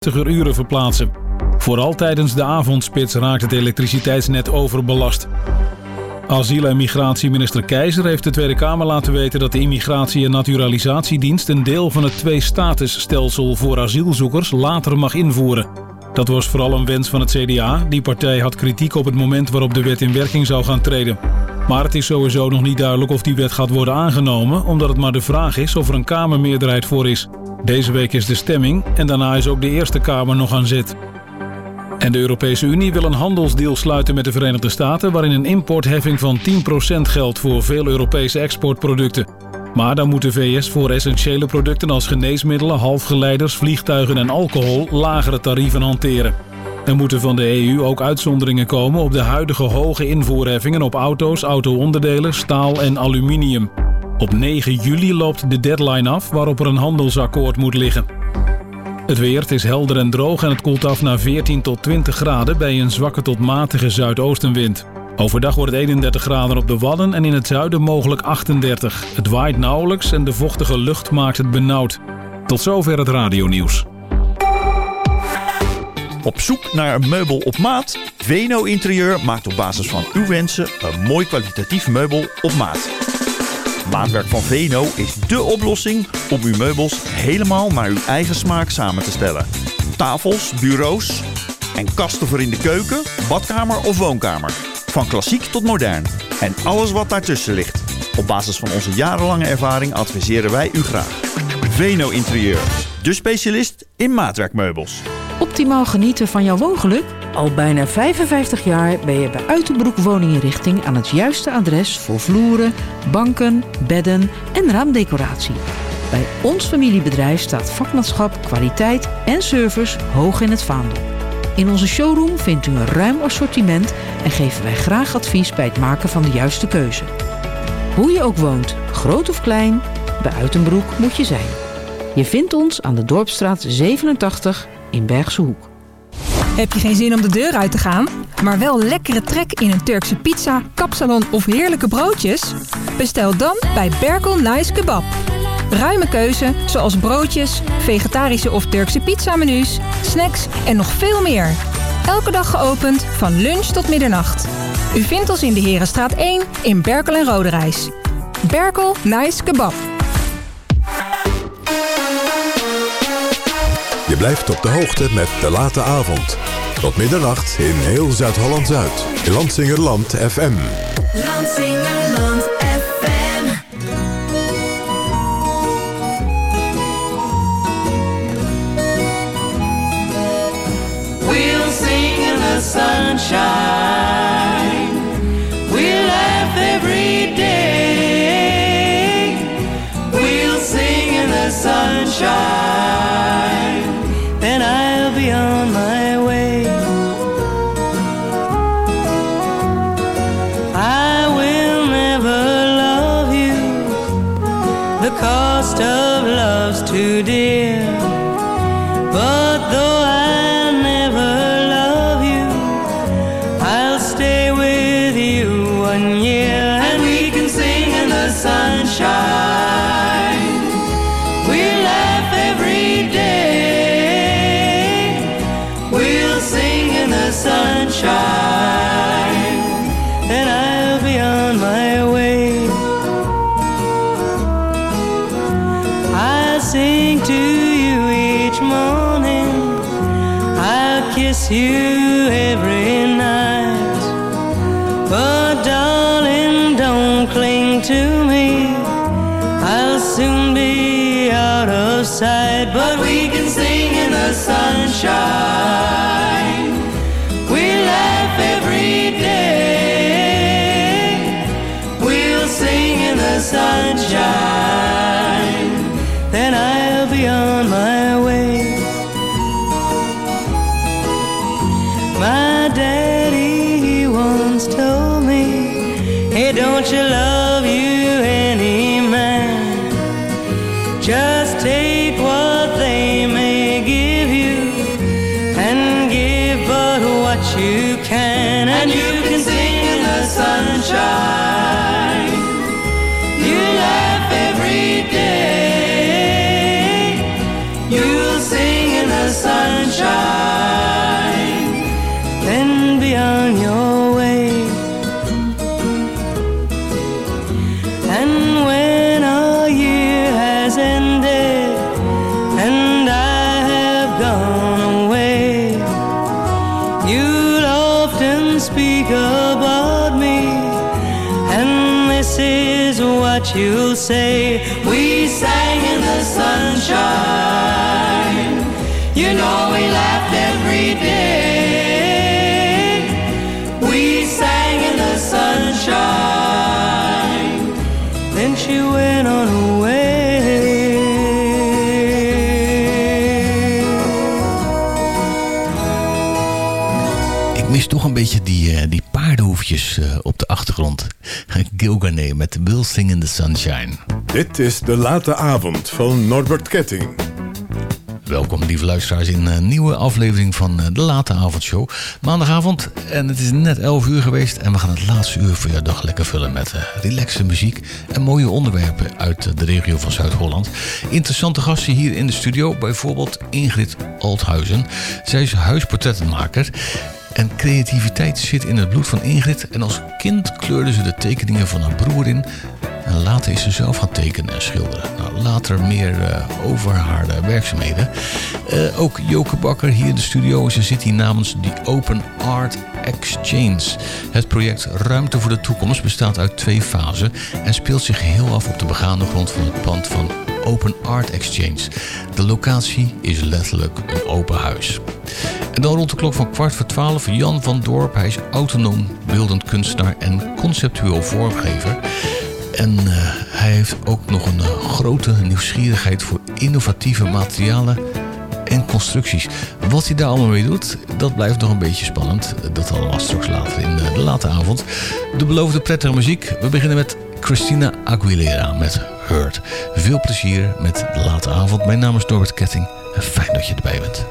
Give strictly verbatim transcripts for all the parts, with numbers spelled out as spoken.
uren verplaatsen. Vooral tijdens de avondspits raakt het elektriciteitsnet overbelast. Asiel- en migratieminister Keizer heeft de Tweede Kamer laten weten dat de Immigratie- en Naturalisatiedienst een deel van het twee-statusstelsel voor asielzoekers later mag invoeren. Dat was vooral een wens van het C D A. Die partij had kritiek op het moment waarop de wet in werking zou gaan treden. Maar het is sowieso nog niet duidelijk of die wet gaat worden aangenomen, omdat het maar de vraag is of er een Kamermeerderheid voor is. Deze week is de stemming en daarna is ook de Eerste Kamer nog aan zet. En de Europese Unie wil een handelsdeal sluiten met de Verenigde Staten waarin een importheffing van tien procent geldt voor veel Europese exportproducten. Maar dan moet de V S voor essentiële producten als geneesmiddelen, halfgeleiders, vliegtuigen en alcohol lagere tarieven hanteren. Er moeten van de E U ook uitzonderingen komen op de huidige hoge invoerheffingen op auto's, auto-onderdelen, staal en aluminium. Op negen juli loopt de deadline af waarop er een handelsakkoord moet liggen. Het weer, het is helder en droog en het koelt af naar veertien tot twintig graden bij een zwakke tot matige zuidoostenwind. Overdag wordt het eenendertig graden op de Wadden en in het zuiden mogelijk achtendertig. Het waait nauwelijks en de vochtige lucht maakt het benauwd. Tot zover het radionieuws. Op zoek naar een meubel op maat? Veno Interieur maakt op basis van uw wensen een mooi kwalitatief meubel op maat. Maatwerk van Veno is dé oplossing om uw meubels helemaal naar uw eigen smaak samen te stellen. Tafels, bureaus en kasten voor in de keuken, badkamer of woonkamer. Van klassiek tot modern en alles wat daartussen ligt. Op basis van onze jarenlange ervaring adviseren wij u graag. Veno Interieur, de specialist in maatwerkmeubels. Optimaal genieten van jouw woongeluk? Al bijna vijfenvijftig jaar ben je bij Uitenbroek Woninginrichting aan het juiste adres voor vloeren, banken, bedden en raamdecoratie. Bij ons familiebedrijf staat vakmanschap, kwaliteit en service hoog in het vaandel. In onze showroom vindt u een ruim assortiment en geven wij graag advies bij het maken van de juiste keuze. Hoe je ook woont, groot of klein, bij Uitenbroek moet je zijn. Je vindt ons aan de Dorpsstraat zevenentachtig in Bergse Hoek. Heb je geen zin om de deur uit te gaan, maar wel lekkere trek in een Turkse pizza, kapsalon of heerlijke broodjes? Bestel dan bij Berkel Nice Kebab. Ruime keuze zoals broodjes, vegetarische of Turkse pizzamenu's, snacks en nog veel meer. Elke dag geopend van lunch tot middernacht. U vindt ons in de Herenstraat één in Berkel en Roderijs. Berkel Nice Kebab. Je blijft op de hoogte met De Late Avond. Tot middernacht in heel Zuid-Holland-Zuid. In Lansingerland F M. Lansingerland F M. We'll sing in the sunshine. We'll laugh every day. We'll sing in the sunshine. Then I'll be on my way. I will never love you. The cost of love's too dear. But though I never love you, I'll stay with you one year. And we can sing in the sunshine. We'll laugh every day. Sunshine, then I'll be on my way. I sing to you each morning. I'll kiss you every night. But darling, don't cling to me. I'll soon be out of sight. But we can sing in the sunshine. Sunshine, then I'll be on my way. My daddy, he once told me, hey, don't you love you any man? Just take what they may give you and give but what you can. And you can sing in the sunshine. Sunshine. gone away, you'll often speak about me, and this is what you'll say. We sang in the sunshine, you know we laughed every day. We sang in the sunshine, then she went on her way. Ik mis toch een beetje die, uh, die paardenhoefjes uh, op de achtergrond. Gilgané met We'll Sing in the Sunshine. Dit is De Late Avond van Norbert Ketting. Welkom lieve luisteraars in een nieuwe aflevering van De Late Avondshow. Maandagavond en het is net elf uur geweest en we gaan het laatste uur van jouw dag lekker vullen met uh, relaxe muziek en mooie onderwerpen uit de regio van Zuid-Holland. Interessante gasten hier in de studio, bijvoorbeeld Ingrid Althuizen. Zij is huisportrettenmaker. En creativiteit zit in het bloed van Ingrid. En als kind kleurde ze de tekeningen van haar broer in. En later is ze zelf gaan tekenen en schilderen. Nou, later meer uh, over haar uh, werkzaamheden. Uh, ook Joke Bakker hier in de studio. Ze zit hier namens die Open Art Exchange. Het project Ruimte voor de Toekomst bestaat uit twee fasen. En speelt zich geheel af op de begaande grond van het pand van Open Art Exchange. De locatie is letterlijk een open huis. En dan rond de klok van kwart voor twaalf Jan van Dorp. Hij is autonoom beeldend kunstenaar en conceptueel vormgever. En uh, hij heeft ook nog een uh, grote nieuwsgierigheid voor innovatieve materialen en constructies. Wat hij daar allemaal mee doet, dat blijft nog een beetje spannend. Dat allemaal straks later in uh, de late avond. De beloofde prettige muziek. We beginnen met Christina Aguilera met Hurt. Veel plezier met de late avond. Mijn naam is Norbert Ketting en fijn dat je erbij bent.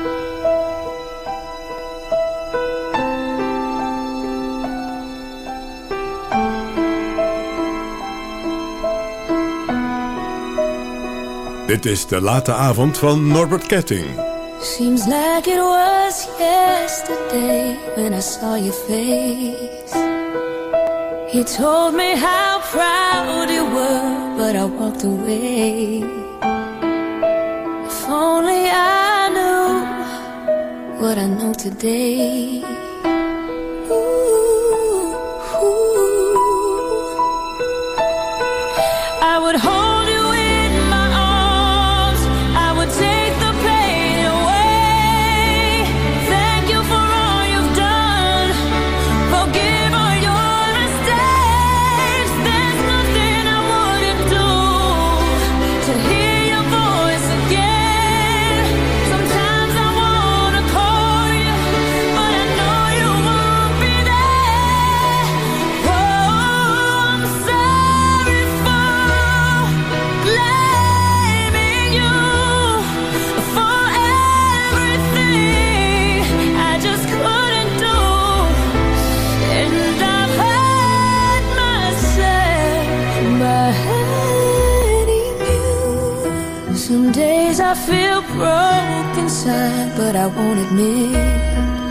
Dit is De Late Avond van Norbert Ketting. Seems like it was yesterday when I saw your face. You told me how proud you were, but I walked away. If only I knew what I know today. Ooh, ooh. I would hold you in my arms, I would take the pain away. Thank you for all you've done, forgive all your mistakes. There's nothing I wouldn't do to hear your voice again. Sometimes I wanna call you, but I know you won't be there. Oh, I'm sorry for blaming you for everything I just couldn't do, and I've hurt myself by hurting you. Some days I feel broke inside, but I won't admit.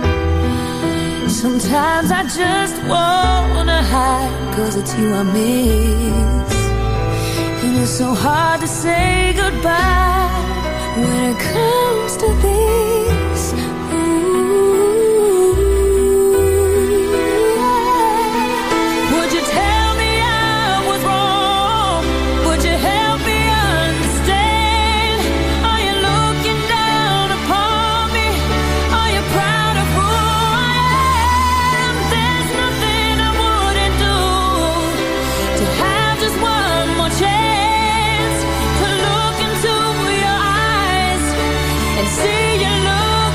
Sometimes I just wanna hide, 'cause it's you I miss. And it's so hard to say goodbye when it comes to this. Ooh. Would you tell me I was wrong? Would you help me understand? Are you looking down upon me? Are you proud of who I am? There's nothing I wouldn't do to have just one more chance to look into your eyes and see you look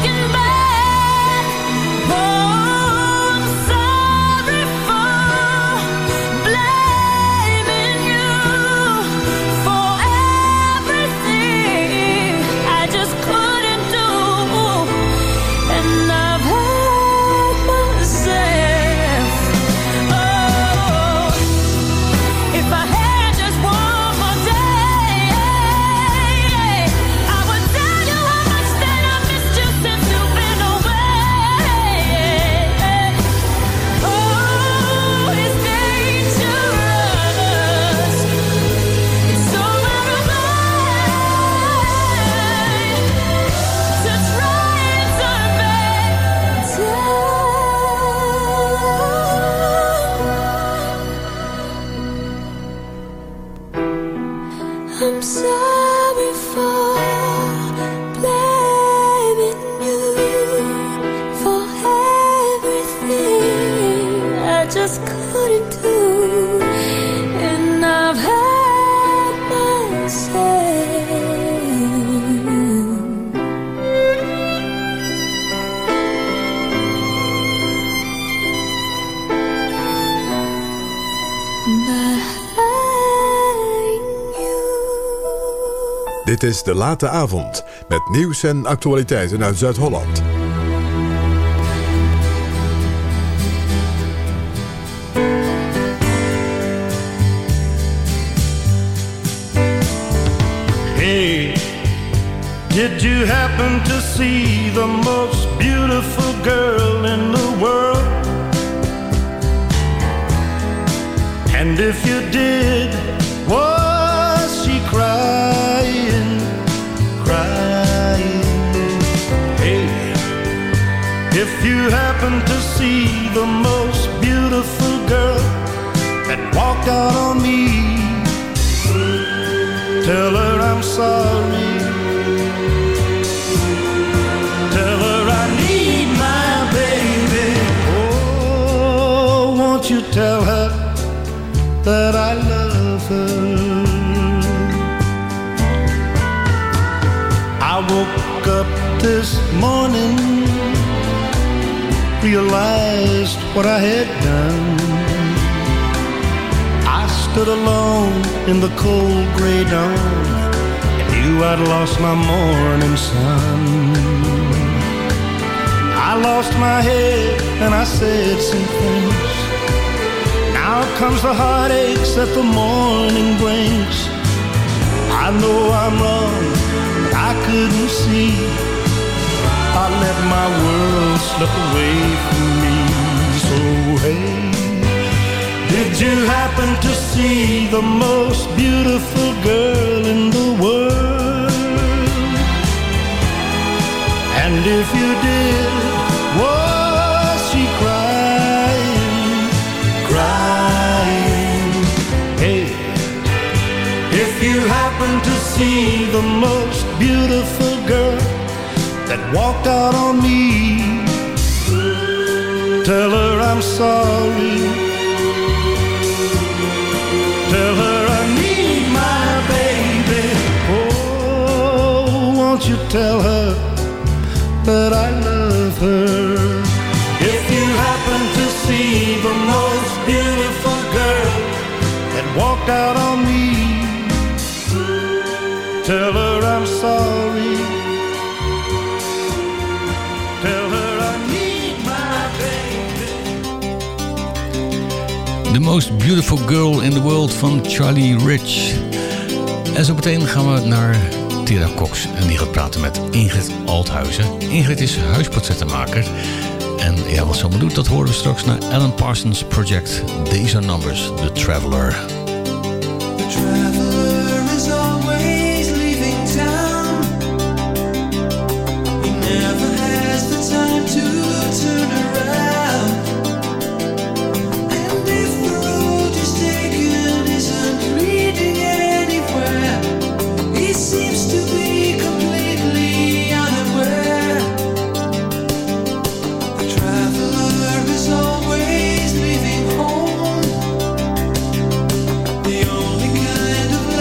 Dit is De Late Avond met nieuws en actualiteiten uit Zuid-Holland. Hey, did you happen to see the most beautiful girl in the world? And if you did, was she crying, crying? Hey, if you happen to see the most beautiful girl that walked out on me, tell her I'm sorry. Tell her I need my baby. Oh, won't you tell her that I love her? I woke up this morning, realized what I had done. I stood alone in the cold gray dawn and knew I'd lost my morning sun. I lost my head and I said some things. Now comes the heartaches that the morning brings. I know I'm wrong, but I couldn't see. I let my world slip away from me. So hey, did you happen to see the most beautiful girl in the world? And if you did, was she crying, crying? Hey, if you happen to see the most beautiful girl that walked out on me, tell her I'm sorry. Tell her I need my baby. Oh, won't you tell her that I love her? If you happen to see the most beautiful girl that walked out on me, tell her I'm sorry. Tell her I need my baby. The Most Beautiful Girl in the World van Charlie Rich. En zo meteen gaan we naar Tera Cox. En die gaat praten met Ingrid Althuizen. Ingrid is huisportrettenmaker. En ja, wat ze allemaal doet, dat horen we straks naar Alan Parsons Project. These Are Numbers, The Traveler. The traveler is always leaving town. He never has the time to turn around. And if the road he's taken isn't leading anywhere, he seems to be completely unaware. The traveler is always leaving home. The only kind of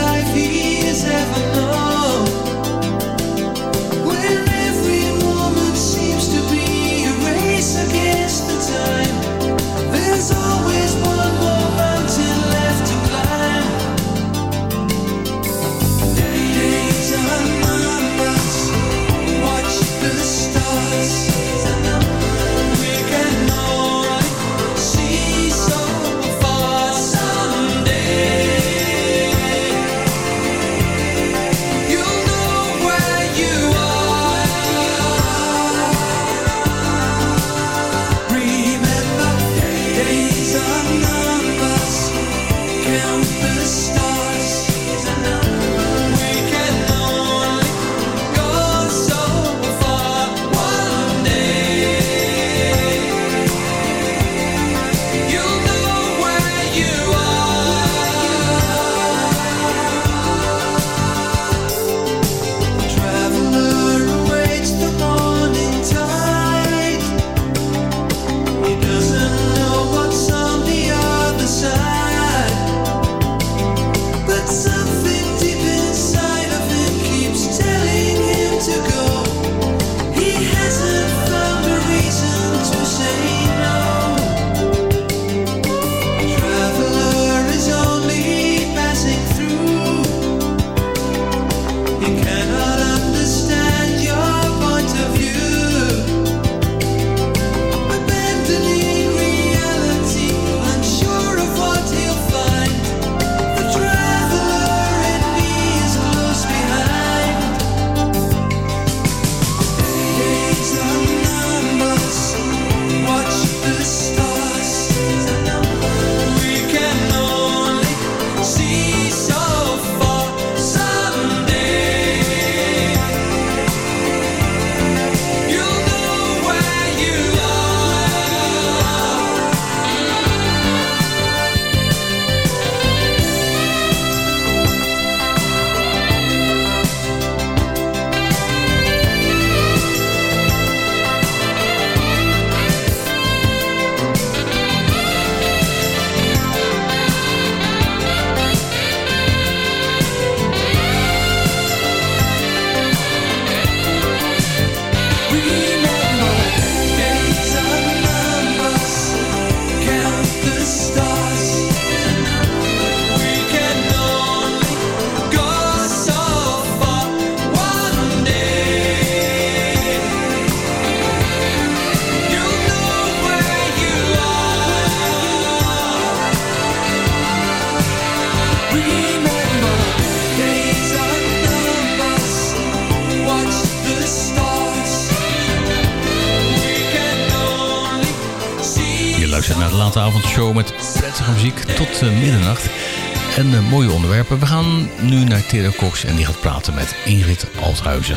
luistert naar de late avondshow met prettige muziek tot uh, middernacht. En uh, mooie onderwerpen. We gaan nu naar Theo Cox en die gaat praten met Ingrid Althuizen.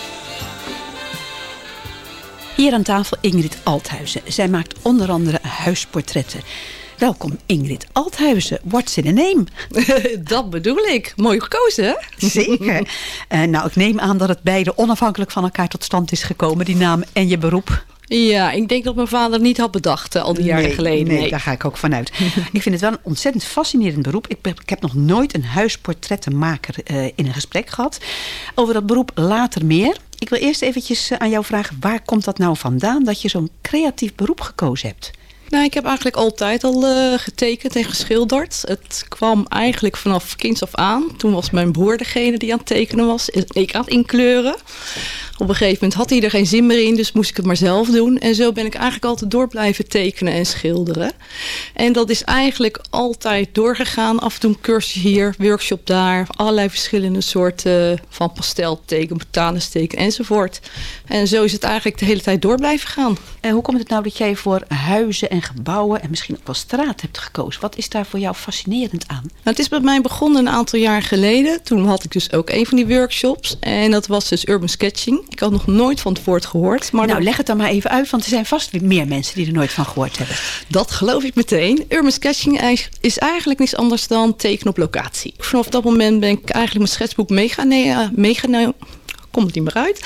Hier aan tafel Ingrid Althuizen. Zij maakt onder andere huisportretten. Welkom Ingrid Althuizen. What's in a name? Dat bedoel ik. Mooi gekozen, hè? Zeker. uh, nou, ik neem aan dat het beide onafhankelijk van elkaar tot stand is gekomen. Die naam en je beroep. Ja, ik denk dat mijn vader het niet had bedacht uh, al die jaren nee, geleden. Nee, nee, daar ga ik ook vanuit. Ik vind het wel een ontzettend fascinerend beroep. Ik, ik heb nog nooit een huisportrettenmaker uh, in een gesprek gehad. Over dat beroep later meer. Ik wil eerst eventjes uh, aan jou vragen, waar komt dat nou vandaan dat je zo'n creatief beroep gekozen hebt? Nou, ik heb eigenlijk altijd al uh, getekend en geschilderd. Het kwam eigenlijk vanaf kinds af aan. Toen was mijn broer degene die aan het tekenen was. En ik aan het inkleuren. Op een gegeven moment had hij er geen zin meer in, dus moest ik het maar zelf doen. En zo ben ik eigenlijk altijd door blijven tekenen en schilderen. En dat is eigenlijk altijd doorgegaan. Af en toe een cursus hier, workshop daar. Allerlei verschillende soorten van pastelteken, botanisteken enzovoort. En zo is het eigenlijk de hele tijd door blijven gaan. En hoe komt het nou dat jij voor huizen en gebouwen en misschien ook wel straat hebt gekozen? Wat is daar voor jou fascinerend aan? Nou, het is bij mij begonnen een aantal jaar geleden. Toen had ik dus ook een van die workshops. En dat was dus urban sketching. Ik had nog nooit van het woord gehoord. Maar nou, dan... leg het dan maar even uit, want er zijn vast weer meer mensen die er nooit van gehoord hebben. Dat geloof ik meteen. Urban sketching is eigenlijk niets anders dan tekenen op locatie. Vanaf dat moment ben ik eigenlijk mijn schetsboek meegenomen. meegenomen Komt het niet meer uit.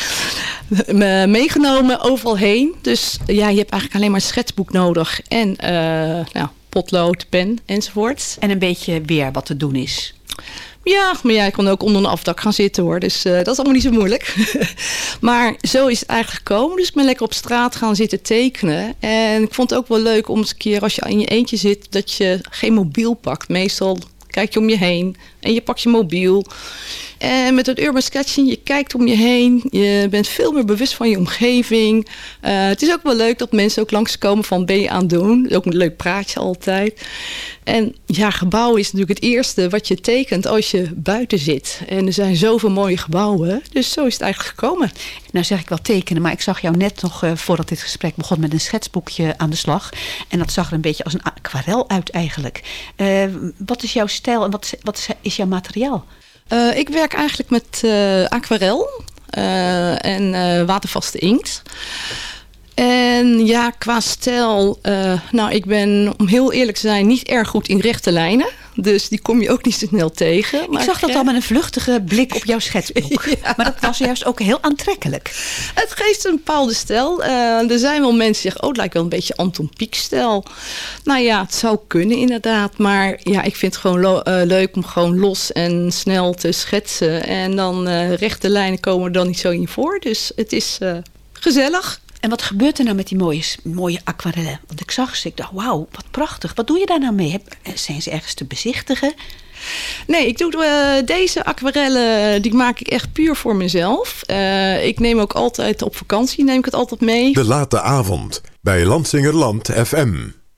Meegenomen overal heen. Dus ja, je hebt eigenlijk alleen maar een schetsboek nodig. En uh, nou, potlood, pen enzovoort. En een beetje weer wat te doen is. Ja, maar jij kon ook onder een afdak gaan zitten hoor. Dus uh, dat is allemaal niet zo moeilijk. Maar zo is het eigenlijk gekomen. Dus ik ben lekker op straat gaan zitten tekenen. En ik vond het ook wel leuk om eens een keer als je in je eentje zit, dat je geen mobiel pakt. Meestal kijk je om je heen en je pakt je mobiel. En met het urban sketching, je kijkt om je heen. Je bent veel meer bewust van je omgeving. Uh, het is ook wel leuk dat mensen ook langskomen van ben je aan het doen. Dat is ook een leuk praatje altijd. En ja, gebouwen is natuurlijk het eerste wat je tekent als je buiten zit. En er zijn zoveel mooie gebouwen. Dus zo is het eigenlijk gekomen. Nou zeg ik wel tekenen, maar ik zag jou net nog uh, voordat dit gesprek begon met een schetsboekje aan de slag. En dat zag er een beetje als een aquarel uit eigenlijk. Uh, wat is jouw stijl en wat, wat is jouw materiaal? Uh, ik werk eigenlijk met uh, aquarel uh, en uh, watervaste inkt. En ja, qua stijl, uh, nou ik ben, om heel eerlijk te zijn, niet erg goed in rechte lijnen. Dus die kom je ook niet zo snel tegen. Maar ik zag dat al met een vluchtige blik op jouw schetsboek. Ja. Maar dat was juist ook heel aantrekkelijk. Het geeft een bepaalde stijl. Uh, er zijn wel mensen die zeggen, oh, het lijkt wel een beetje Anton Pieck-stijl. Nou ja, het zou kunnen inderdaad. Maar ja, ik vind het gewoon lo- uh, leuk om gewoon los en snel te schetsen. En dan uh, rechte lijnen komen er dan niet zo in voor. Dus het is uh, gezellig. En wat gebeurt er nou met die mooie, mooie aquarellen? Want ik zag ze, ik dacht, wauw, wat prachtig. Wat doe je daar nou mee? Zijn ze ergens te bezichtigen? Nee, ik doe uh, deze aquarellen, die maak ik echt puur voor mezelf. Uh, ik neem ook altijd op vakantie, neem ik het altijd mee. De late avond bij Lansingerland F M.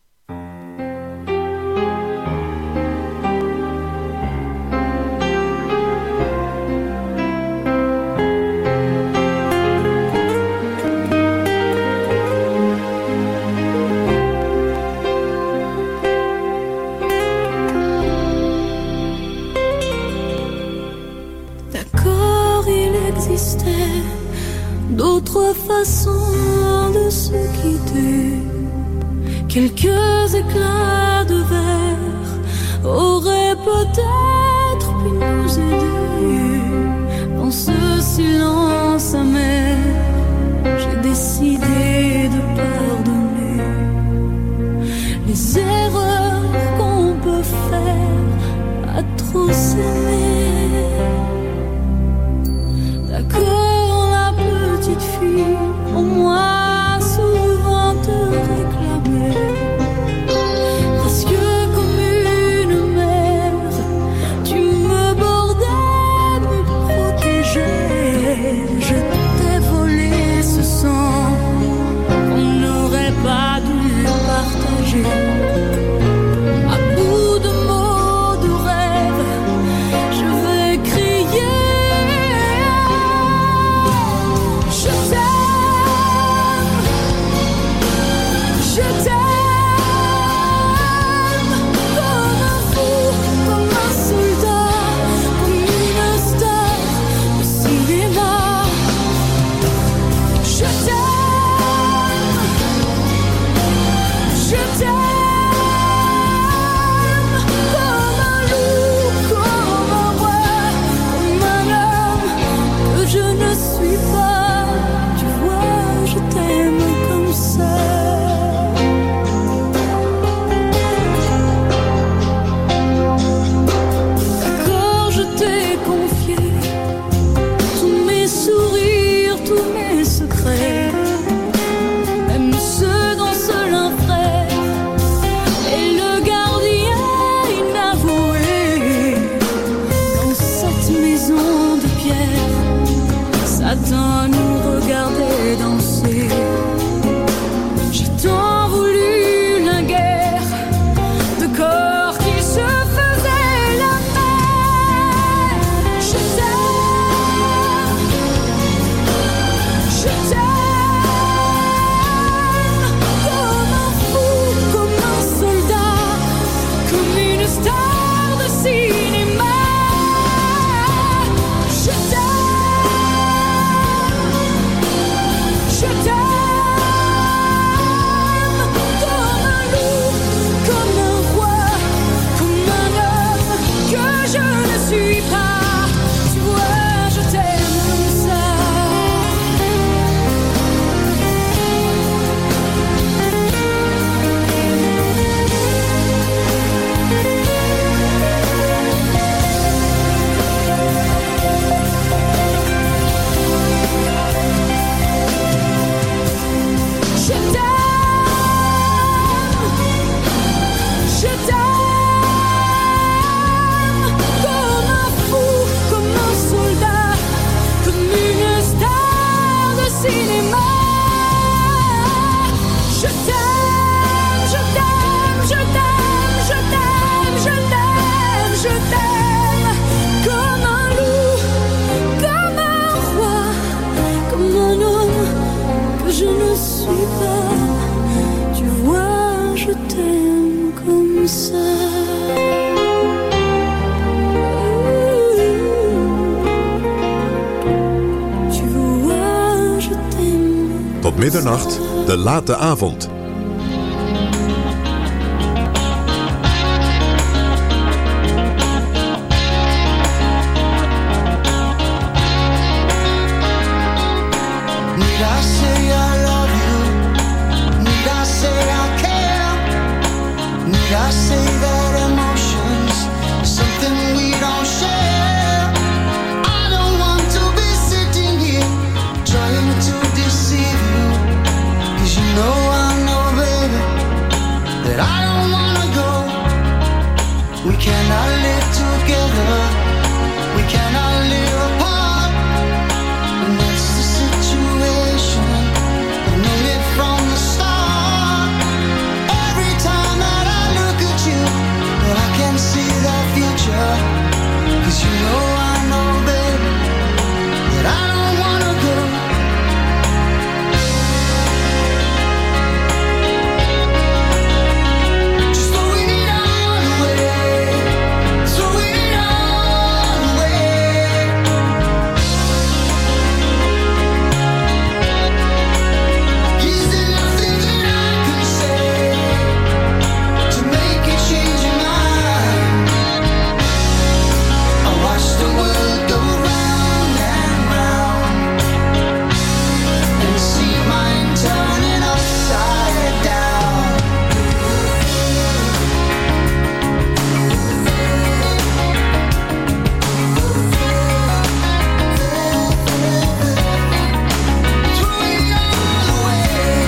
D'autres façons de se quitter, quelques éclats de verre auraient peut-être pu nous aider. Dans ce silence amer, j'ai décidé de pardonner les erreurs qu'on peut faire à trop s'aimer. D'accord, la petite fille, pour moi souvent te réclamait. Précieux comme une mère, tu me bordais, me protégeais. Je t'ai volé ce sang qu'on n'aurait pas dû partager. À bout de mots, de rêves, je vais crier. Je t'aime. suis pas. Tu vois, je t'aime comme ça. Tu vois, je t'aime. Tot middernacht, de late avond. Need I say I love you? Need I say I care? Need I say that emotions is something we don't share? I don't want to be sitting here trying to deceive you, 'cause you know I know, baby, that I don't wanna go. We cannot live together, we cannot live apart, and that's the situation. I know it from the start. Every time that I look at you, well, I can see that future. 'Cause you know I know, baby, that I don't wanna go. Just throwing it all away, throwing it all away. Is there nothing that I can say to make you change your mind? I watch the world go round and round and see mine turning upside down. Throwing it all away.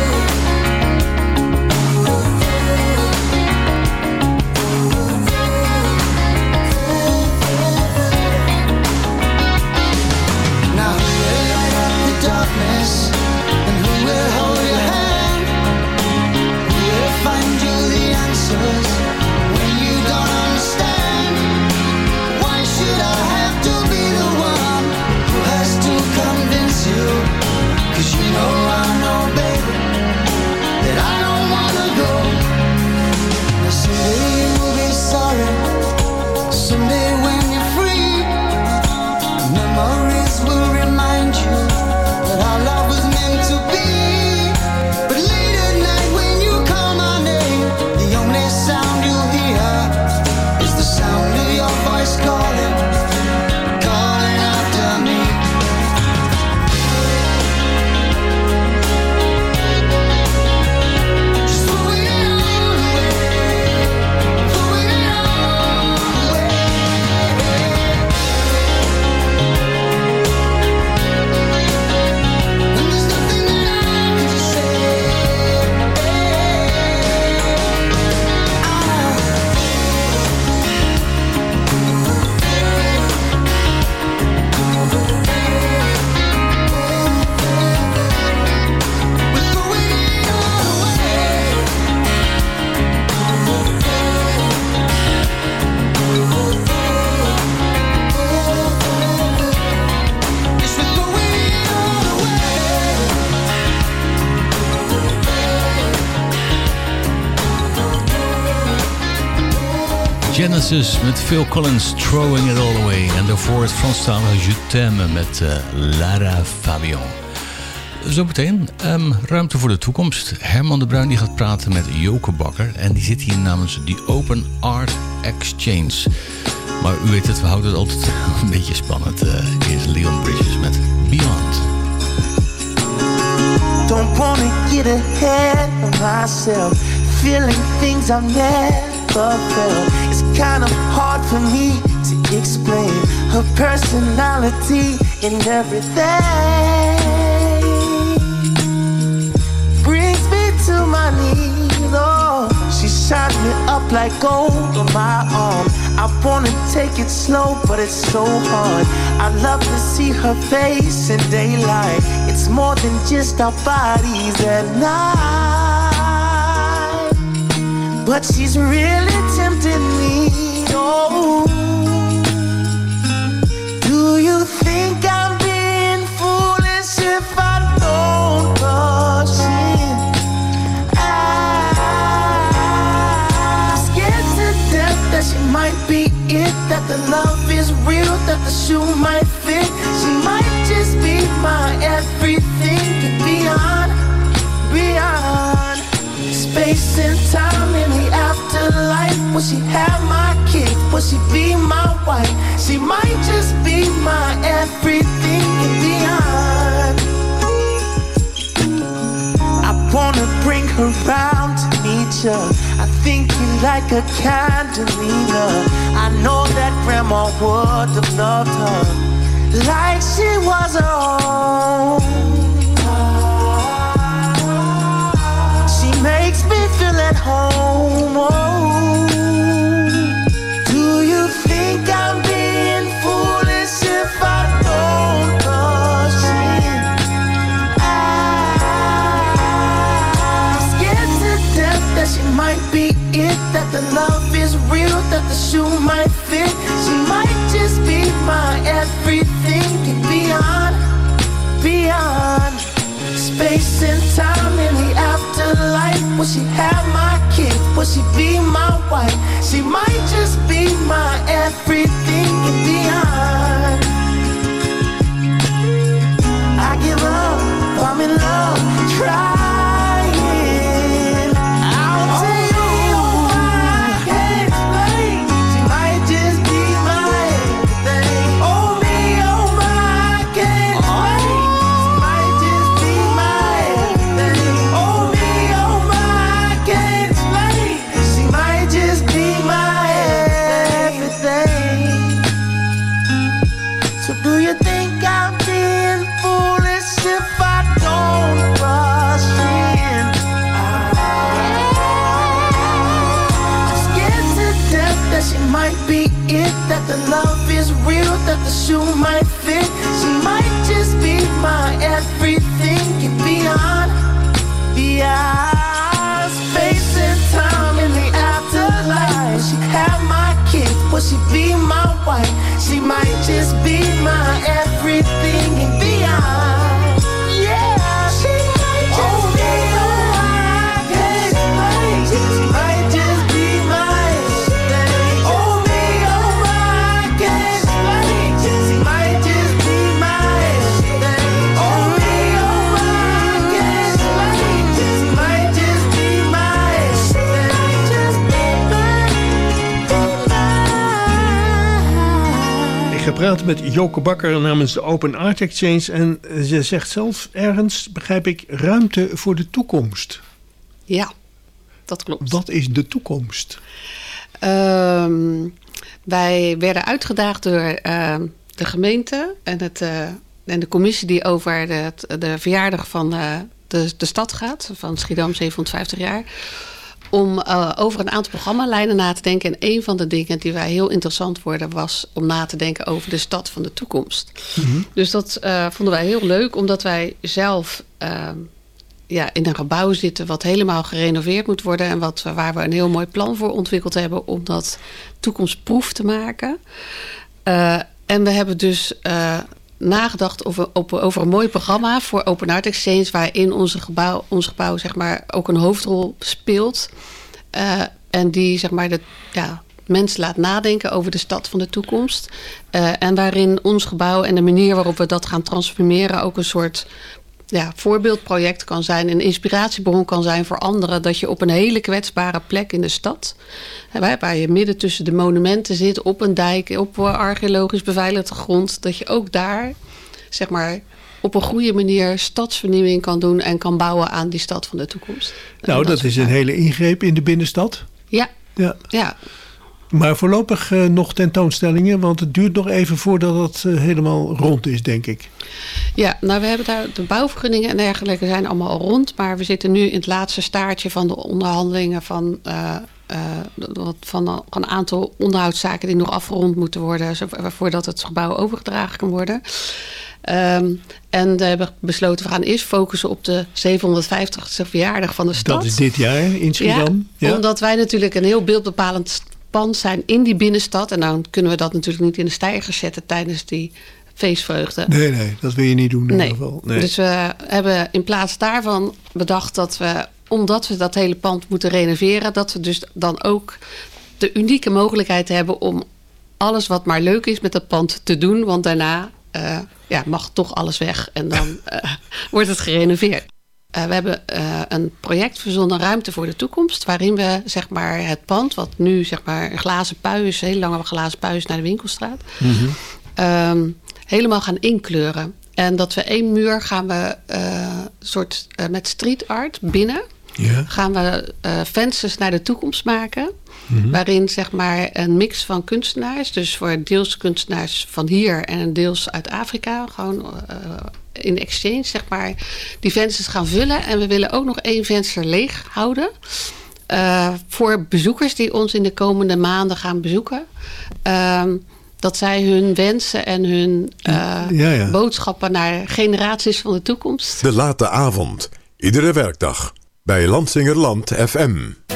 Now who will light up the darkness, and who will hold your hand? Who will find you the answers when you don't understand? Why should I have to be the one who has to convince you? 'Cause you know I know, baby, that I don't wanna go. Now someday you will be sorry, someday when you're free, memories will remind you that our love was meant to be. But late at night when you call my name, the only sound you'll hear is the sound of your voice calling, calling after me. Just throwing it all away, throwing it all away. And there's nothing that I can say. We're throwing it all away. Yes, we're throwing it all away. Genesis met Phil Collins, Throwing It All Away. En daarvoor het Franstalige Je t'aime met uh, Lara Fabian. Zometeen, um, ruimte voor de toekomst. Herman de Bruin die gaat praten met Joke Bakker. En die zit hier namens die Open Art Exchange. Maar u weet het, we houden het altijd een beetje spannend. Uh, hier is Leon Bridges met Beyond. Don't wanna get ahead of myself, feeling things I've never felt. It's kind of hard for me to explain her personality and everything. Brings me to my knees, oh. She shines me up like gold on my arm. I wanna take it slow, but it's so hard. I love to see her face in daylight. It's more than just our bodies at night. But she's really tempting me, oh. Do you think I'm being foolish if I don't rush in? shoe might fit. She might just be my everything and beyond, beyond space and time in the afterlife. Will she have my kid? Will she be my wife? She might just be my everything and beyond. I wanna bring her round to meet ya. I think you like a candelina. I know that grandma would have loved her like she was her own. She makes me feel at home. Oh. Do you think I'm being foolish if I don't rush in? I'm scared to death that she might be it, that the love is real, that the shoe might fit. She might just be my everything and beyond, beyond space and time in the afterlife. Will she have my kid? Will she be my wife? She might just be my everything and beyond. I give up, I'm in love, trying. I'll tell you why I can't explain. She might just be my everything. Oh me, oh my, I can't explain. She might just be my everything. Oh me, oh my, I can't explain. She might just be my everything. So do you think I'm being foolish if I don't rush in? I'm scared to death that she might be it, that the love is real, that the shoe might fit. She might just be my everything and beyond, beyond space and time in the afterlife. Will she have my kid? Will she be my wife? She might just be my everything and beyond. Yeah, she might just oh, be my everything. She might just be my everything. Oh me, oh my, I can't explain. She might just be my everything. Oh me, oh my, I can't explain. She might just be my everything. Just be Ik ga praten met Joke Bakker namens de Open Art Exchange. En ze zegt zelf ergens, begrijp ik, ruimte voor de toekomst. Ja, dat klopt. Wat is de toekomst? Um, wij werden uitgedaagd door uh, de gemeente en, het, uh, en de commissie die over de, de verjaardag van uh, de, de stad gaat, van Schiedam zevenhonderdvijftig jaar, om uh, over een aantal programmalijnen na te denken. En een van de dingen die wij heel interessant vonden was om na te denken over de stad van de toekomst. Mm-hmm. Dus dat uh, vonden wij heel leuk, omdat wij zelf uh, ja, in een gebouw zitten wat helemaal gerenoveerd moet worden en wat, waar we een heel mooi plan voor ontwikkeld hebben om dat toekomstproef te maken. Uh, en we hebben dus uh, nagedacht over, over een mooi programma voor Open Art Exchange, waarin onze gebouw, ons gebouw zeg maar, ook een hoofdrol speelt. Uh, en die zeg maar, de, ja, mensen laat nadenken over de stad van de toekomst. Uh, en waarin ons gebouw en de manier waarop we dat gaan transformeren ook een soort ja, voorbeeldproject kan zijn, een inspiratiebron kan zijn voor anderen, dat je op een hele kwetsbare plek in de stad, waar, waar je midden tussen de monumenten zit, op een dijk, op archeologisch beveiligde grond, dat je ook daar, zeg maar, op een goede manier stadsvernieuwing kan doen en kan bouwen aan die stad van de toekomst. Nou, dat, dat is een hele ingreep in de binnenstad. Ja. Ja. Ja. Maar voorlopig uh, nog tentoonstellingen, want het duurt nog even voordat het uh, helemaal rond is, denk ik. Ja, nou we hebben daar de bouwvergunningen en dergelijke zijn allemaal al rond, maar we zitten nu in het laatste staartje van de onderhandelingen van, uh, uh, van een aantal onderhoudszaken die nog afgerond moeten worden voordat het gebouw overgedragen kan worden. Um, en we hebben besloten, we gaan eerst focussen op de zevenhonderdvijftigste verjaardag van de stad. Dat is dit jaar in Schiedam. Ja, ja. Omdat wij natuurlijk een heel beeldbepalend pand zijn in die binnenstad. En dan kunnen we dat natuurlijk niet in de steigers zetten tijdens die feestvreugde. Nee, nee, dat wil je niet doen in nee. ieder geval. Nee. Dus we hebben in plaats daarvan bedacht dat we, omdat we dat hele pand moeten renoveren, dat we dus dan ook de unieke mogelijkheid hebben om alles wat maar leuk is met dat pand te doen. Want daarna uh, ja, mag toch alles weg en dan uh, wordt het gerenoveerd. Uh, we hebben uh, een project verzonnen, Ruimte voor de Toekomst. Waarin we zeg maar, het pand, wat nu zeg maar, een glazen pui is, een hele lange glazen pui is naar de Winkelstraat. Mm-hmm. Um, helemaal gaan inkleuren. En dat we één muur gaan we uh, soort uh, met street art binnen. Yeah. Gaan we uh, vensters naar de toekomst maken. Mm-hmm. Waarin zeg maar een mix van kunstenaars. Dus voor deels kunstenaars van hier en deels uit Afrika. Gewoon uh, in exchange zeg maar die vensters gaan vullen. En we willen ook nog één venster leeg houden. Uh, voor bezoekers die ons in de komende maanden gaan bezoeken. Uh, dat zij hun wensen en hun uh, ja, ja. boodschappen naar generaties van de toekomst. De late avond. Iedere werkdag. Bij Lansingerland F M.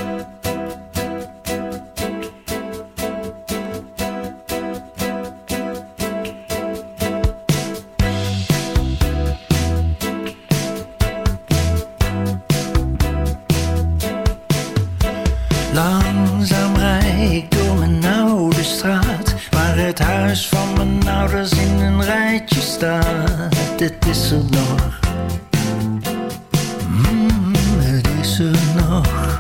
Langzaam rijd ik door mijn oude straat, waar het huis van mijn ouders in een rijtje staat. Het is er nog. Mm, het is er nog.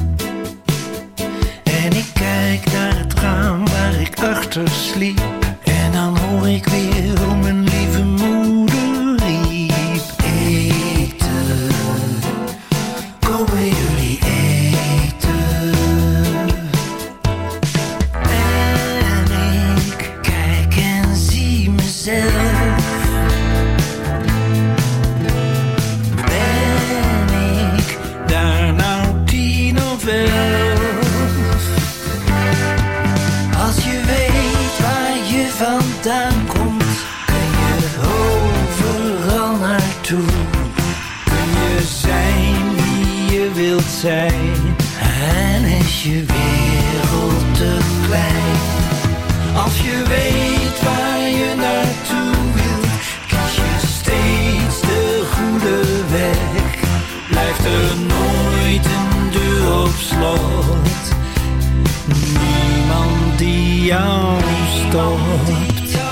En ik kijk naar het raam waar ik achter sliep. En dan hoor ik weer hoe mijn lieve moeder riep. Eten, komen jullie eten? En ik kijk en zie mezelf. Ben ik daar nou tien of elf? Als je weet waar je vandaan komt, kun je overal naartoe. Kun je zijn wie je wilt zijn, en is je wereld te klein. Als je weet waar je naartoe wilt, kies je steeds de goede weg. Blijft er nooit een deur op slot, niemand die jou stopt.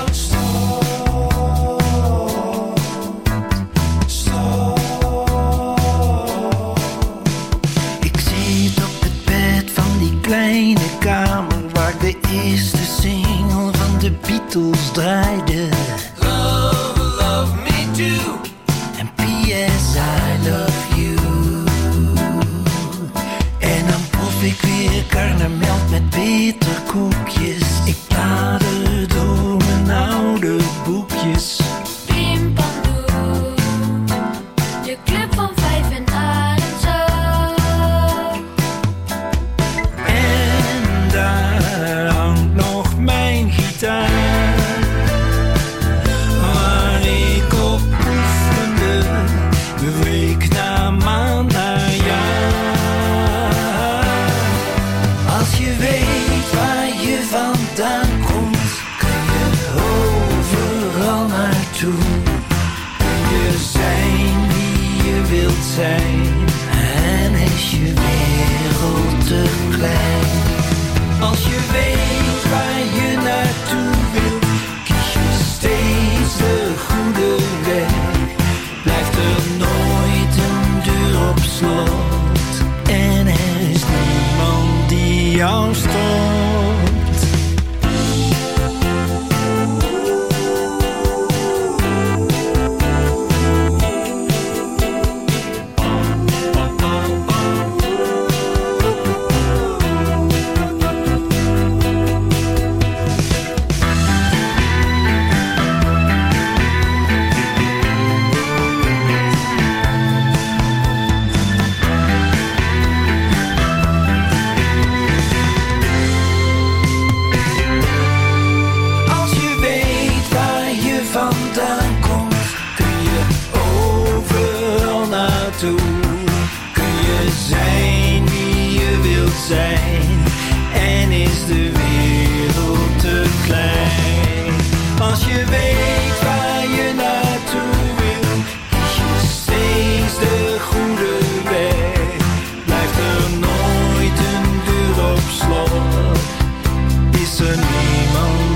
Ik zit op het bed van die kleine kamer waar de eerste single van de Beatles draaide. Love, love me too. En P S I love you. En dan proef ik weer karnemelk met bitterkoekjes. Ik blader door mijn oude boekjes. Pim pam boe, de club van vijf en adem zo. En daar hangt nog mijn gitaar, waar ik op oefende, week na maand na jaar. Als je weet waar je vandaan komt, kun je overal naartoe. Kun je zijn wie je wilt zijn, en is je wereld te klein. Als je weet waar je naartoe wilt, kies je steeds de goede weg. Blijft er nooit een deur op slot, en er is niemand die jou stopt. Als je weet waar je vandaan komt, kun je overal naartoe. Kun je zijn wie je wilt zijn, en is de wereld te klein. Als je weet waar je naartoe wil, kies je steeds de goede weg. Blijft er nooit een deur op slot, is er niemand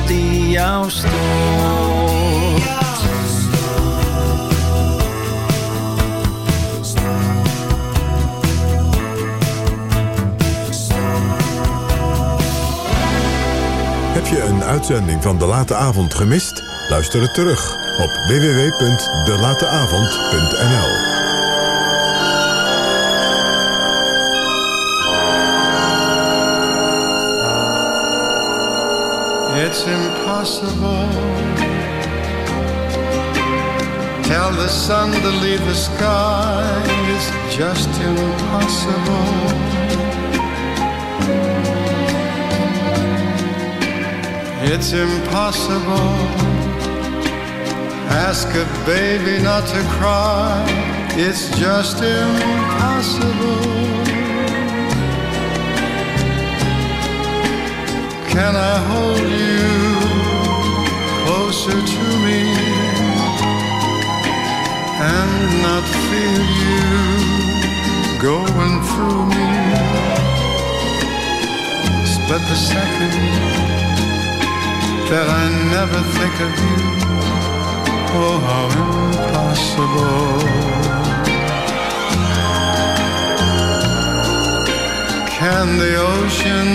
uitzending van De Late Avond gemist? Luister het terug op w w w punt de late avond punt n l. It's impossible. Tell the sun to leave the sky. It's just impossible. It's impossible. Ask a baby not to cry. It's just impossible. Can I hold you closer to me and not feel you going through me? Split the second that I never think of you. Oh, how impossible. Can the ocean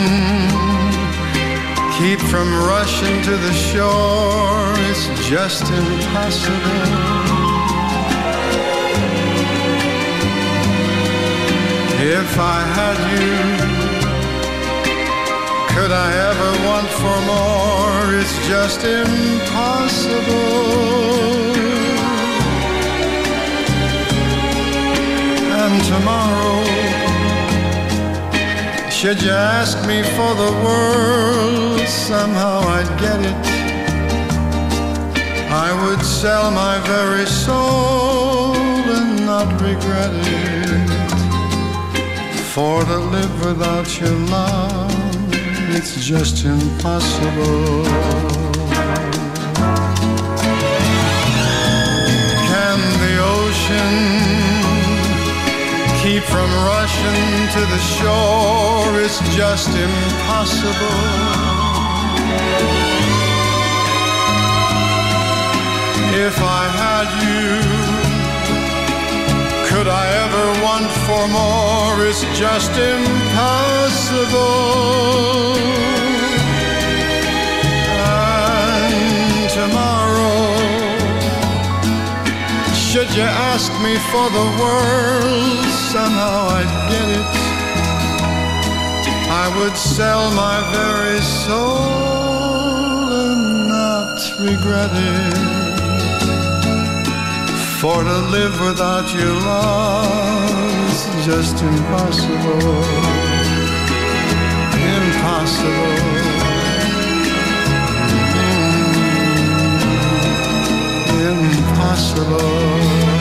keep from rushing to the shore? It's just impossible. If I had you, could I ever want for more? It's just impossible. And tomorrow, should you ask me for the world, somehow I'd get it. I would sell my very soul and not regret it. For to live without your love, it's just impossible. Can the ocean keep from rushing to the shore? It's just impossible. If I had you, could I ever want for more? It's just impossible. And tomorrow, should you ask me for the world, somehow I'd get it. I would sell my very soul and not regret it. For to live without your love is just impossible. Impossible. Mm, impossible.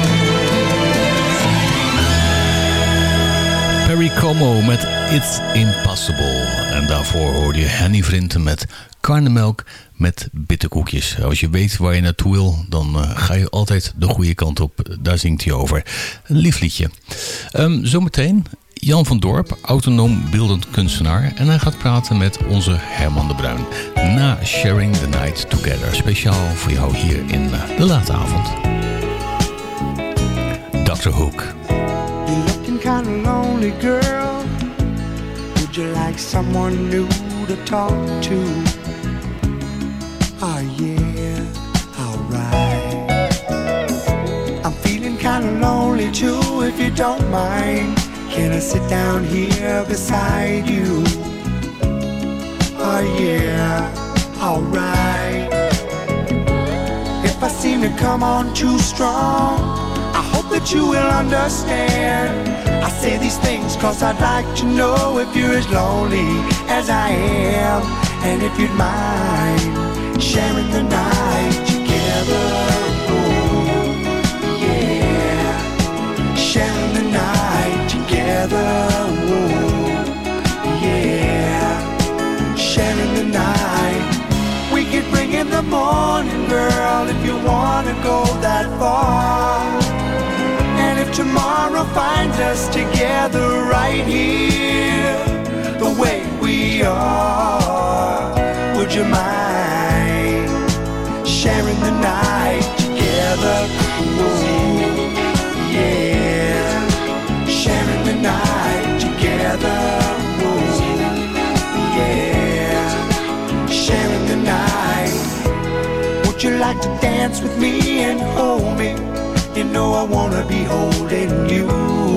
Perry Como met It's Impossible. En daarvoor hoorde je Henny Vrienden met karnemelk met bitterkoekjes. Als je weet waar je naartoe wil, dan uh, ga je altijd de goede kant op. Daar zingt hij over. Een lief liedje. Um, zometeen Jan van Dorp, autonoom beeldend kunstenaar. En hij gaat praten met onze Herman de Bruin. Na Sharing the Night Together. Speciaal voor jou hier in uh, de late avond. doctor Hook. You're looking kind of lonely, girl. Would you like someone new to talk to? Oh yeah, alright. I'm feeling kind of lonely too, if you don't mind. Can I sit down here beside you? Oh yeah, alright. If I seem to come on too strong, I hope that you will understand. I say these things cause I'd like to know if you're as lonely as I am, and if you'd mind sharing the night together. Oh, yeah, sharing the night together. Oh, yeah, sharing the night. We could bring in the morning, girl, if you wanna go that far. And if tomorrow finds us together right here, the way we are, would you mind sharing the night together? Ooh, yeah, sharing the night together. Ooh, yeah, sharing the night. like to dance with me and hold me? You know I wanna be holding you.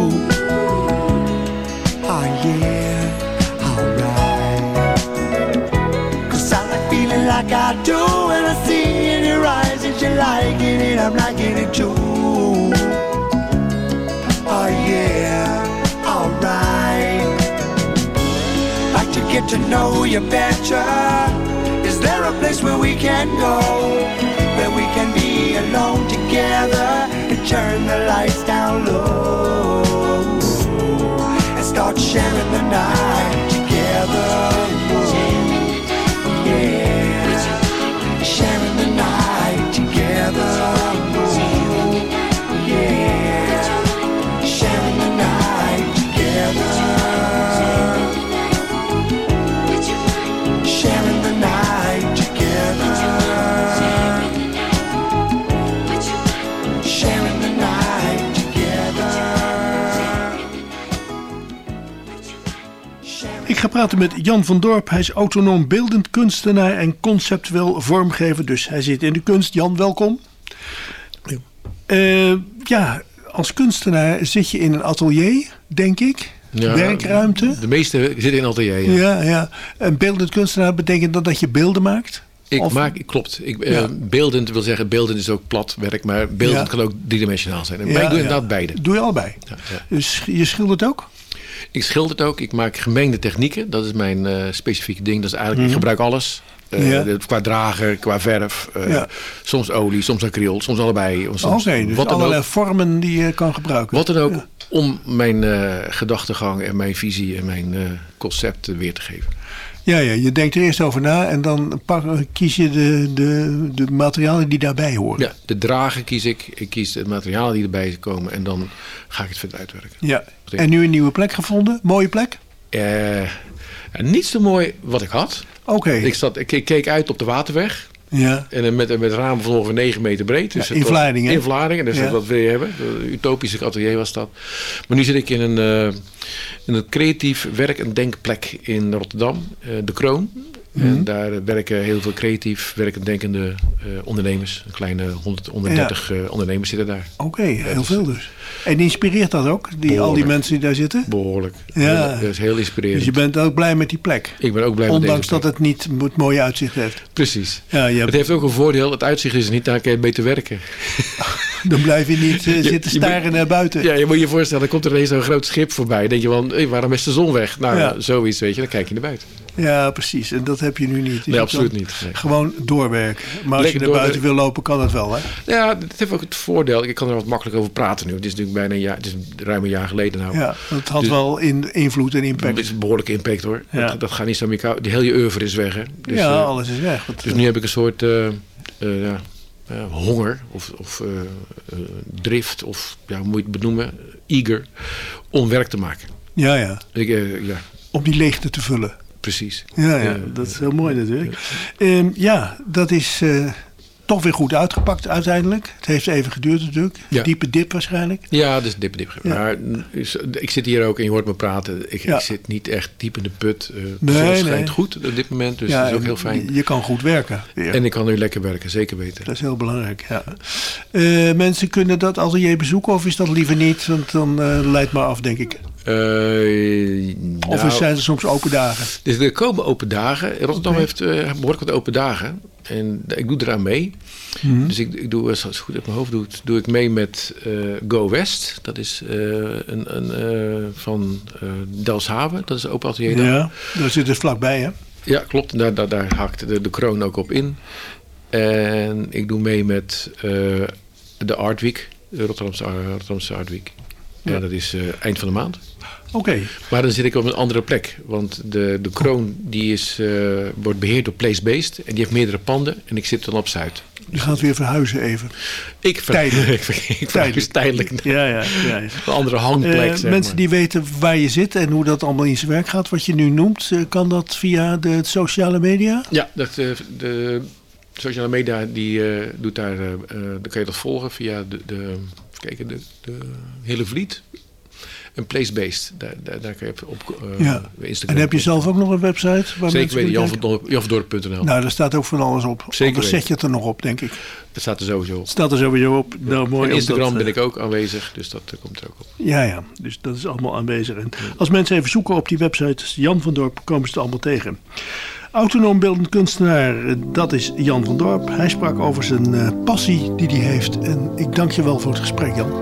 Oh yeah, alright. Cause I like feeling like I do when I see in your eyes that you're liking it, I'm liking it too. Oh yeah, alright. Like to get to know you better. Is there a place where we can go, where we can be alone together and turn the lights down low and start sharing the night together? Yeah, sharing the night together. Yeah, sharing the night together. Sharing the night together. Sharing the night together. Ik ga praten met Jan van Dorp. Hij is autonoom beeldend kunstenaar en conceptueel vormgever. Dus hij zit in de kunst. Jan, welkom. Uh, ja, als kunstenaar zit je in een atelier, denk ik. Ja, werkruimte. De meeste zitten in een atelier, ja. Ja, ja. En beeldend kunstenaar betekent dat dat je beelden maakt? Ik Of? maak, klopt. Ik, Ja. uh, beeldend wil zeggen, beeldend is ook plat werk, maar beeldend Ja. kan ook driedimensionaal zijn. En Ja, maar ik doe ja. inderdaad beide. Doe je allebei? Ja, ja. Dus je schildert ook? Ik schilder het ook. Ik maak gemengde technieken. Dat is mijn uh, specifieke ding. Dat is eigenlijk, Mhm. ik gebruik alles. Uh, Ja. de- Qua drager, qua verf. Uh, Ja. Soms olie, soms acryl, soms allebei. Oké, Soms dus wat dan allerlei ook. vormen die je kan gebruiken. Wat dan ook om mijn uh, gedachtegang en mijn visie en mijn uh, concept uh, weer te geven. Ja, ja, je denkt er eerst over na en dan pak, kies je de, de, de materialen die daarbij horen. Ja, de drager kies ik. Ik kies het materiaal die erbij komen en dan ga ik het verder uitwerken. Ja. En nu een nieuwe plek gevonden? Mooie plek? Uh, niet zo mooi wat ik had. Oké. Ik, zat, ik, ik keek uit op de Waterweg. Ja. En met, met ramen van ongeveer negen meter breed. Dus Ja, het in was- Vlaardingen. In Vlaardingen, dus Ja. dat wil je hebben. Een utopische atelier was dat. Maar nu zit ik in een, uh, in een creatief werk- en denkplek in Rotterdam. Uh, de Kroon. Mhm. En daar werken heel veel creatief werkend denkende uh, ondernemers. Een kleine honderd, honderddertig uh, ondernemers zitten daar. Oké, heel veel dus. En inspireert dat ook, die, al die mensen die daar zitten? Behoorlijk. Ja. Dat is heel inspirerend. Dus je bent ook blij met die plek? Ik ben ook blij Ondanks met deze plek. dat het niet het mooie uitzicht heeft. Precies. Ja, je hebt- Het heeft ook een voordeel. Het uitzicht is er niet, daar kan je beter werken. Dan blijf je niet uh, Je- zitten je staren moet- naar buiten. Ja, je moet je voorstellen, dan komt er ineens zo'n groot schip voorbij. Dan denk je van, hey, waarom is de zon weg? Nou, Ja. zoiets, weet je. Dan kijk je naar buiten. Ja, precies. En dat heb je nu niet. Dus Nee, je absoluut kan niet. Nee. Gewoon doorwerken. Maar als Lekker je naar buiten doorwerken. wil lopen, kan dat wel, hè? Ja, het heeft ook het voordeel. Ik kan er wat makkelijk over praten nu. Het is natuurlijk bijna een jaar, het is ruim een jaar geleden nou. Ja, dat had Dus- wel in, invloed en impact. Het is een behoorlijke impact hoor. Ja. Dat, dat gaat niet zo meer kou. Die hele oeuvre is weg hè. Dus, ja, eh, alles is weg. Wat- Dus nu heb ik een soort uh, uh, ja, uh, honger of, of uh, uh, drift of ja, hoe moet je het benoemen, eager om werk te maken. Ja, ja. Ik, uh, ja. Om die leegte te vullen. Precies. Ja, ja, Ja. dat is heel mooi natuurlijk. Ja, um, ja dat is uh, toch weer goed uitgepakt uiteindelijk. Het heeft even geduurd natuurlijk. Ja. Diepe dip waarschijnlijk. Ja, dat is dip dip. Ja. Maar is- ik zit hier ook en je hoort me praten. Ik, Ja. ik zit niet echt diep in de put. Uh, Nee, de zon nee. schijnt goed op dit moment, dus Ja, dat is ook en heel fijn. Je, je kan goed werken. Weer. En ik kan nu lekker werken, zeker weten. Dat is heel belangrijk, ja. Uh, mensen kunnen dat atelier bezoeken of is dat liever niet? Want dan uh, leidt maar af, denk ik. Uh, Of nou, zijn er soms open dagen? Dus er komen open dagen. Rotterdam Oké. heeft uh, behoorlijk wat open dagen. En ik doe eraan mee. Mhm. Dus ik, ik doe, als het goed uit mijn hoofd doet, doe ik mee met uh, Go West. Dat is uh, een, een, uh, van uh, Delfshaven. Dat is een open atelier daar. Ja, daar zit het vlakbij, hè? Ja, klopt. Daar, daar, daar haakt de, de kroon ook op in. En ik doe mee met uh, de Art Week. De Rotterdamse, Rotterdamse Art Week. Ja, Ja. dat is uh, eind van de maand. Oké. Maar dan zit ik op een andere plek. Want de, de kroon die is, uh, wordt beheerd door Place-Based. En die heeft meerdere panden. En ik zit dan op Zuid. Je gaat weer verhuizen even. Ik ver- Tijdelijk. ik ver- ik verhuis tijdelijk. Ja, ja. ja. Een andere hangplek, Uh, zeg mensen maar. die weten waar je zit en hoe dat allemaal in zijn werk gaat, wat je nu noemt, uh, kan dat via de sociale media? Ja, dat, uh, de sociale media die uh, doet daar, uh, uh, dan kan je dat volgen via de, de, even kijken, de, de Hele Vliet. een place-based. Daar, daar, daar kun je op uh, ja. Instagram. En heb je zelf ook nog een website? Waar Zeker weten, jan van dorp punt n l. Nou, daar staat ook van alles op. Zeker Anders weten. zet je het er nog op, denk ik. Dat staat er sowieso op. Het staat er sowieso op. Nou, mooi. En Instagram dat, ben ik ook aanwezig, dus dat uh, komt er ook op. Ja, ja. Dus dat is allemaal aanwezig. En als mensen even zoeken op die website Jan van Dorp, komen ze het allemaal tegen. Autonoom beeldend kunstenaar, dat is Jan van Dorp. Hij sprak over zijn uh, passie die hij heeft. En ik dank je wel voor het gesprek, Jan.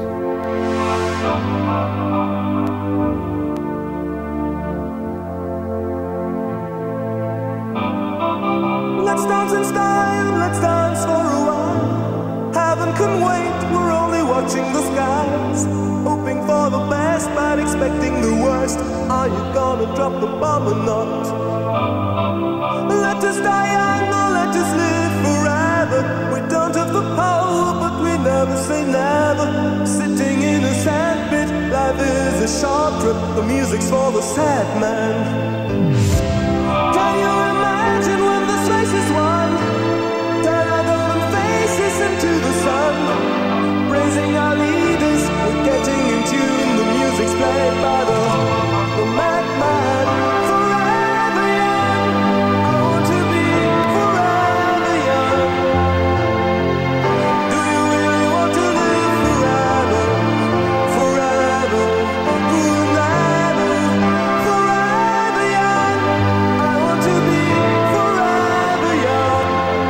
Let's dance in style, let's dance for a while. Heaven can wait, we're only watching the skies. Hoping for the best, but expecting the worst. Are you gonna drop the bomb or not? Let us die young or let us live forever. We don't have the power, but we never say never. Sitting in a sandpit, life is a short trip. The music's for the sad man. Can you imagine when this race is won? Turn our golden faces into the sun. Praising our leaders, we're getting in tune. The music's played by the, the madman. Forever young, I want to be forever young. Do you really want to live forever? Forever, forever, forever young. I want to be forever young.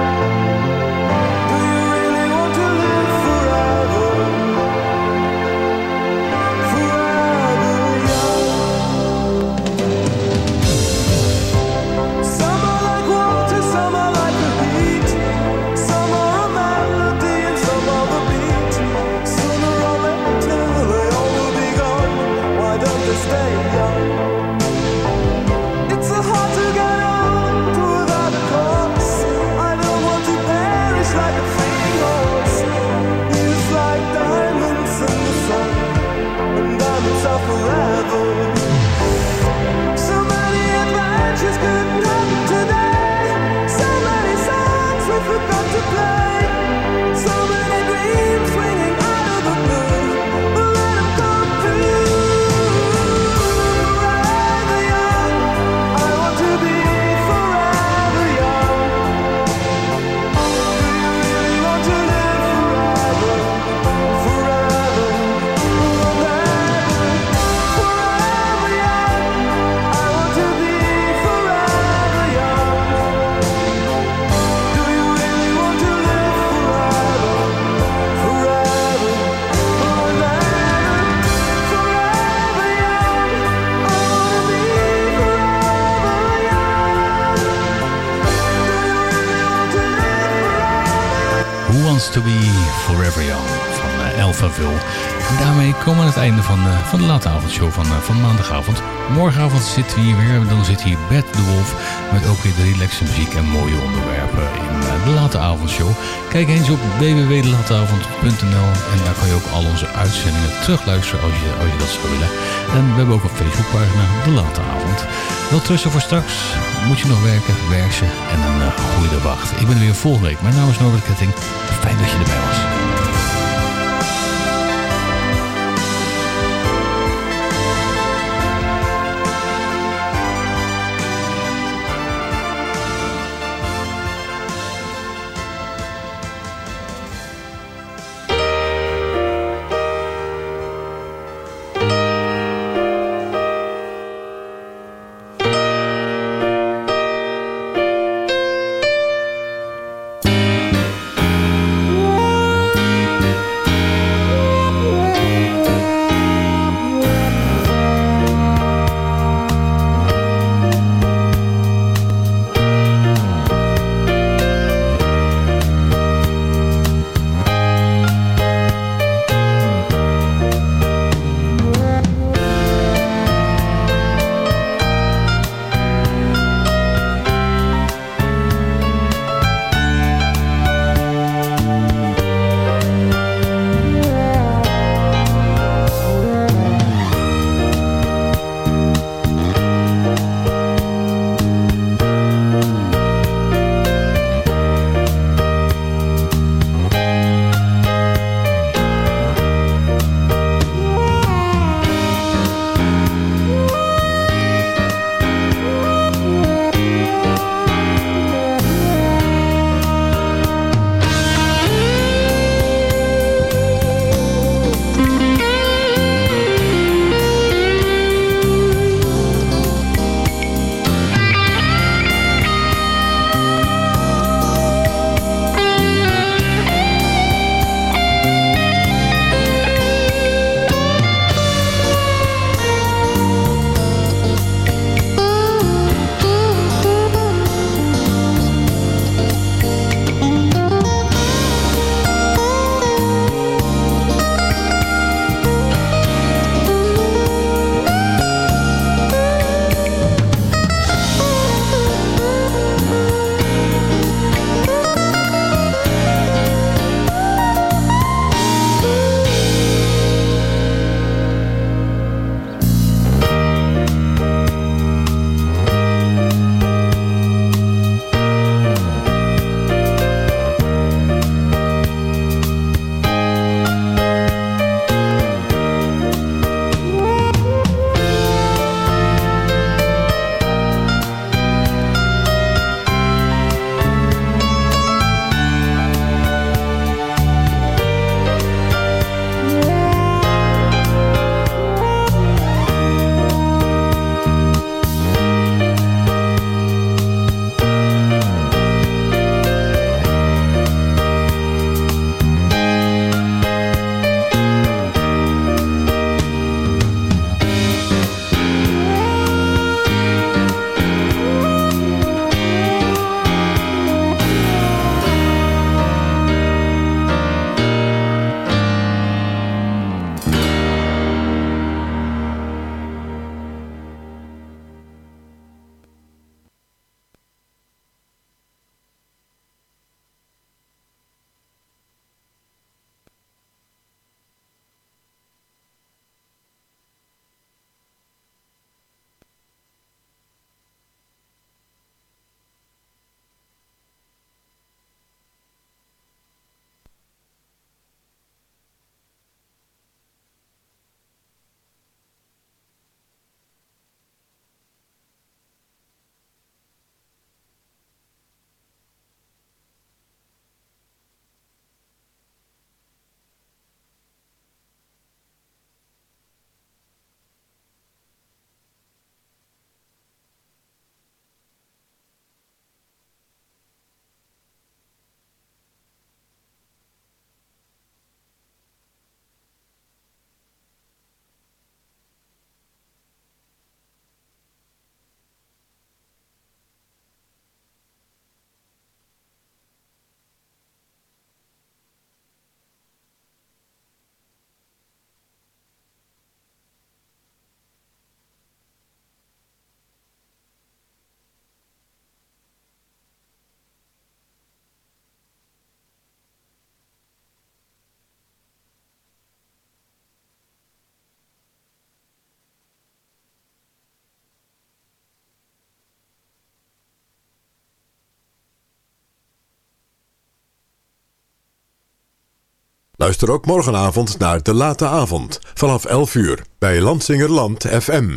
Do you really want to live forever? Forever young. Some are like water, some are like the heat. Some are a melody and some are the beat. Sooner or later they all will be gone. Why don't they stay young? It's so hard to get old without a cause. I don't want to perish like a fleeting horse. Youth like diamonds in the sun, and diamonds are forever. So many adventures couldn't happen today. So many songs we forgot to play. So many dreams swinging out of the blue. But let them come true. Forever young, I want to be forever young. Do you really want to live forever? Forever, forever, forever young. I want to be forever young. Do you really want to live forever? Forever, forever, forever young. I want to be forever young. Do you really want to live forever? Who Wants to Be Forever Young van uh, Alphaville. En daarmee komen we aan het einde van, uh, van de late avondshow van, uh, van maandagavond. Morgenavond zitten we hier weer. Dan zit hier Bert de Wolf met ook weer de relaxe muziek en mooie onderwerpen in uh, de late avondshow. Kijk eens op w w w punt de lateavond punt n l en daar kan je ook al onze uitzendingen terugluisteren als je, als je dat zou willen. En we hebben ook een Facebookpagina, De Late Avond. Wel trusten voor straks. Moet je nog werken, werk ze en een uh, goede wacht. Ik ben er weer volgende week. Mijn naam is Norbert Ketting. Fijn dat je erbij was. Whoa. Luister ook morgenavond naar De Late Avond vanaf elf uur bij Landsingerland F M.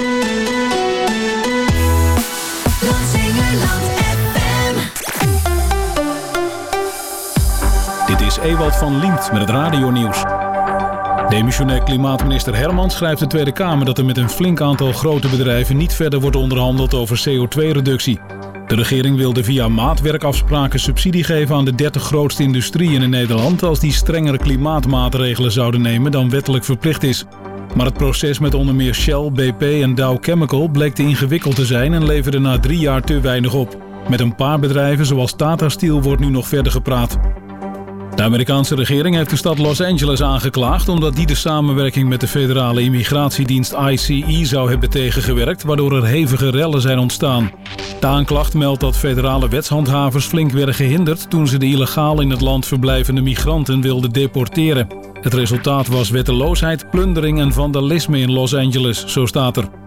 Dit is Ewald van Liemt met het radionieuws. Demissionair klimaatminister Herman schrijft de Tweede Kamer dat er met een flink aantal grote bedrijven niet verder wordt onderhandeld over C O twee reductie. De regering wilde via maatwerkafspraken subsidie geven aan de dertig grootste industrieën in Nederland als die strengere klimaatmaatregelen zouden nemen dan wettelijk verplicht is. Maar het proces met onder meer Shell, B P en Dow Chemical bleek te ingewikkeld te zijn en leverde na drie jaar te weinig op. Met een paar bedrijven zoals Tata Steel wordt nu nog verder gepraat. De Amerikaanse regering heeft de stad Los Angeles aangeklaagd omdat die de samenwerking met de federale immigratiedienst I C E zou hebben tegengewerkt, waardoor er hevige rellen zijn ontstaan. De aanklacht meldt dat federale wetshandhavers flink werden gehinderd toen ze de illegaal in het land verblijvende migranten wilden deporteren. Het resultaat was wetteloosheid, plundering en vandalisme in Los Angeles, zo staat er.